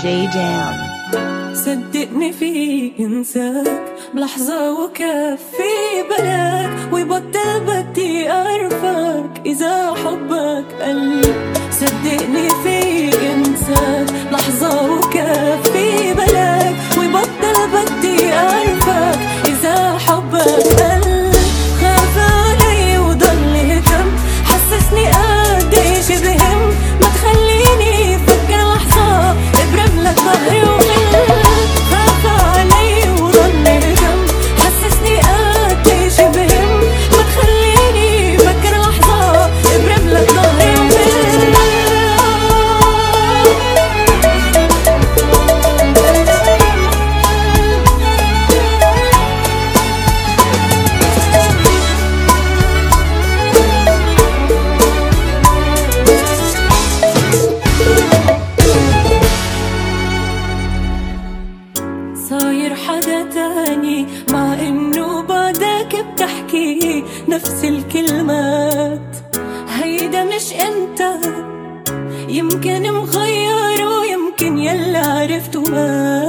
Down. صدقني في انساك بلحظة وكفي بلاك ويبطل بدي اعرفك اذا حبك قل. صدقني في انساك بلحظة وكفي بلاك ويبطل بدي اعرفك اذا حبك قل. خاف علي وضل هكم حسسني قديش بهم ما تخليني فكر لحظة ابرم لك ظهري وغل. خاف علي وضل هكم حسسني قديش بهم ما تخليني فكر لحظة ابرم لك ظهري وغل. صاير حدا تاني مع انه بعدك بتحكي نفس الكلمات. هيدا مش انت، يمكن مغير ويمكن يلا عرفته ما